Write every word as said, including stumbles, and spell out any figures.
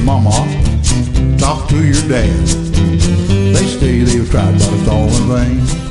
mama, talk to your dad. They say they've tried, but it's all in vain.